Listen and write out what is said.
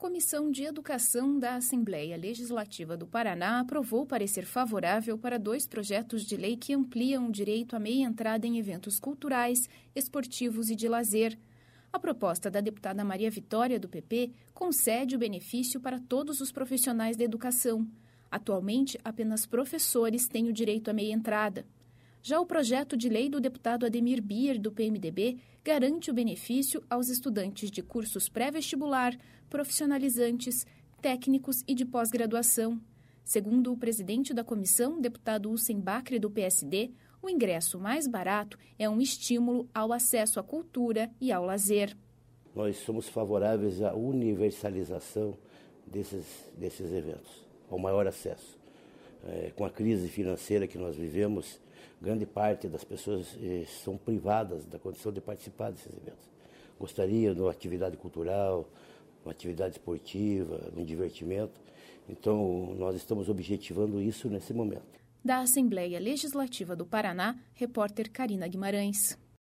Comissão de Educação da Assembleia Legislativa do Paraná aprovou parecer favorável para 2 projetos de lei que ampliam o direito à meia entrada em eventos culturais, esportivos e de lazer. A proposta da deputada Maria Vitória, do PP, concede o benefício para todos os profissionais da educação. Atualmente, apenas professores têm o direito à meia entrada. Já o projeto de lei do deputado Ademir Bier, do PMDB, garante o benefício aos estudantes de cursos pré-vestibular, profissionalizantes, técnicos e de pós-graduação. Segundo o presidente da comissão, deputado Hussein Bacri, do PSD, o ingresso mais barato é um estímulo ao acesso à cultura e ao lazer. Nós somos favoráveis à universalização desses eventos, ao maior acesso. Com a crise financeira que nós vivemos, grande parte das pessoas são privadas da condição de participar desses eventos. Gostariam de uma atividade cultural, uma atividade esportiva, um divertimento. Então, nós estamos objetivando isso nesse momento. Da Assembleia Legislativa do Paraná, repórter Karina Guimarães.